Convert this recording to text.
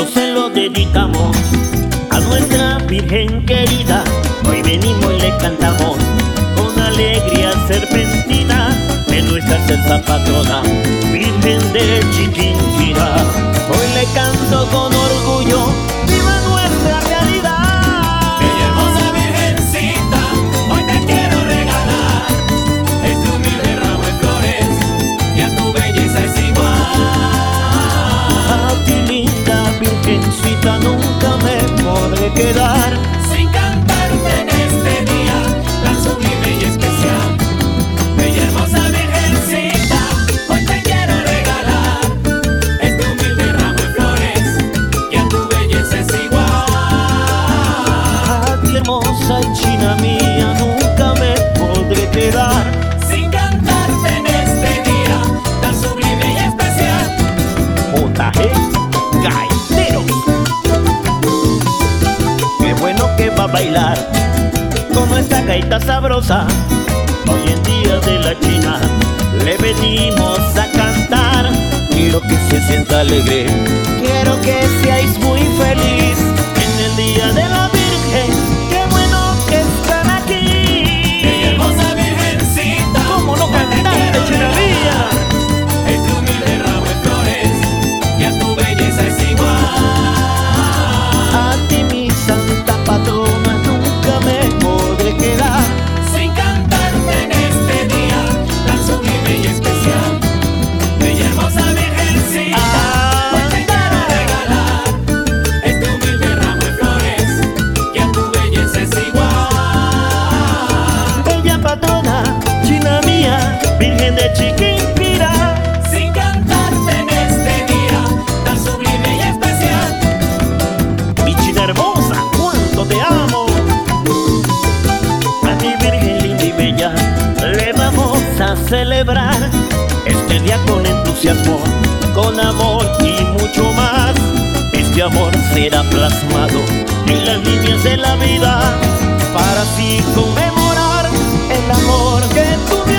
esto se lo dedicamos a nuestra Virgen querida. Hoy venimos y le cantamos con alegría serpentina de nuestra santa patrona, Virgen de Chiquinquirá. Hoy le canto con orgullo, viva nuestra realidad. Bella hermosa Virgencita, hoy te quiero regalar este humilde ramo de flores, que a tu belleza es igual. A ti linda Virgencita nunca me podré quedar sin cantarte en este día tan sublime y especial. Bella hermosa Virgencita, hoy te quiero regalar este humilde ramo de flores, que a tu belleza es igual. a ti hermosa y china mía nunca me podré quedar sin cantarte en este día tan sublime y especial. JG Gaiteros. Qué bueno que va a bailar con nuestra gaita sabrosa. Hoy en día de la China le venimos a cantar. Quiero que se sienta alegre, quiero que seáis muy feliz en el día de la Virgen. Qué bueno que están aquí. Bella hermosa Virgencita, ¿Cómo no hoy te cantar quiero de China mía? regalar este humilde ramo de flores, que a tu belleza es igual. A ti mi santa patrona nunca me podré quedar Sin cantarte en este día tan sublime y especial. Bella hermosa Virgencita, hoy te quiero regalar este humilde ramo de flores, que a tu belleza es igual. Bella patrona, china mía, Virgen de Chiquinquirá. Sin cantarte en este día tan sublime y especial. Mi china hermosa, cuánto te amo. A ti Virgen linda y bella le vamos a celebrar este día con entusiasmo, con amor y mucho más. Este amor será plasmado en las líneas de la vida para así conmemorar el amor que tú